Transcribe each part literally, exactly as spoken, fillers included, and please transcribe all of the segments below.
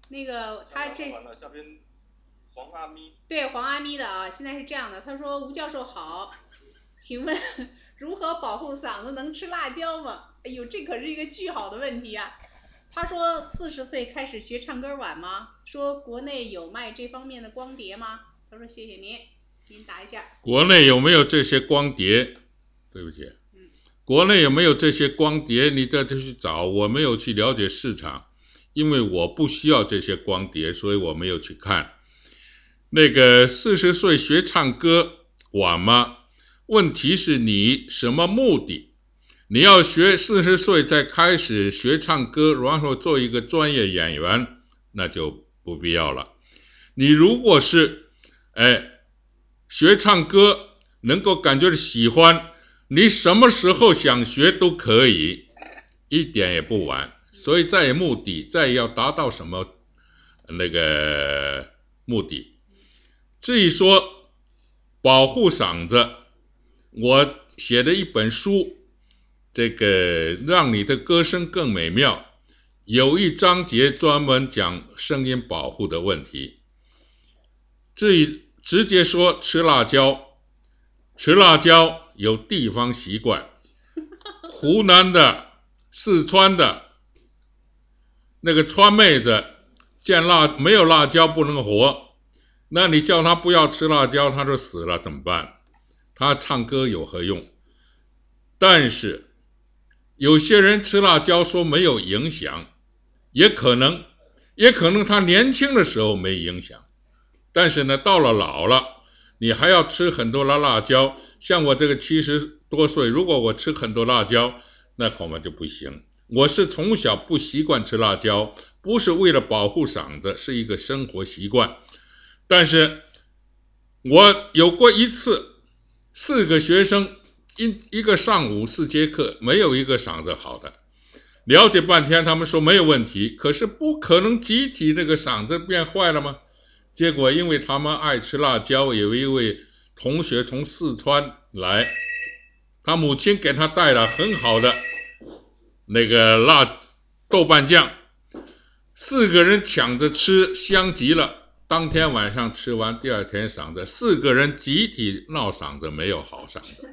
那个他这完了，下边黄阿咪， 对黄阿咪的啊，现在是这样的，他说吴教授好，请问如何保护嗓子？能吃辣椒吗？哎呦，这可是一个巨好的问题呀、啊。他说四十岁开始学唱歌晚吗？说国内有卖这方面的光碟吗？他说谢谢您，您打一下。 国内有没有这些光碟？对不起，嗯，国内有没有这些光碟？你再去找，我没有去了解市场，因为我不需要这些光碟，所以我没有去看。那个四十岁学唱歌晚吗？问题是你什么目的？你要学四十岁再开始学唱歌，然后做一个专业演员，那就不必要了。你如果是哎学唱歌能够感觉喜欢，你什么时候想学都可以，一点也不晚。所以在目的，在要达到什么那个目的。至于说保护嗓子，我写的一本书，这个让你的歌声更美妙，有一章节专门讲声音保护的问题。至于直接说吃辣椒，吃辣椒有地方习惯，湖南的、四川的，那个川妹子见辣没有辣椒不能活，那你叫他不要吃辣椒，他就死了，怎么办？他唱歌有何用？但是有些人吃辣椒说没有影响，也可能，也可能他年轻的时候没影响，但是呢，到了老了，你还要吃很多的辣椒。像我这个七十多岁，如果我吃很多辣椒，那恐怕就不行。我是从小不习惯吃辣椒，不是为了保护嗓子，是一个生活习惯。但是我有过一次，四个学生一一个上午四节课，没有一个嗓子好的。了解半天，他们说没有问题，可是不可能集体那个嗓子变坏了吗？结果因为他们爱吃辣椒，有一位同学从四川来，他母亲给他带了很好的那个辣豆瓣酱，四个人抢着吃，香极了。当天晚上吃完，第二天嗓子，四个人集体闹嗓子，没有好嗓子。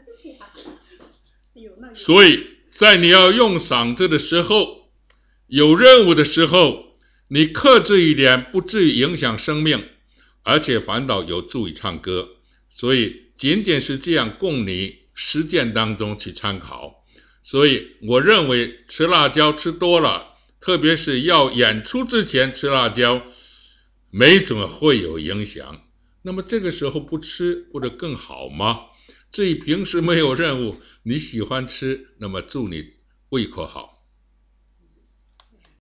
所以在你要用嗓子的时候，有任务的时候，你克制一点，不至于影响生命，而且反倒有助于唱歌。所以仅仅是这样供你实践当中去参考。所以我认为吃辣椒吃多了，特别是要演出之前吃辣椒，没准会有影响。那么这个时候不吃不是更好吗？至于平时没有任务，你喜欢吃，那么祝你胃口好。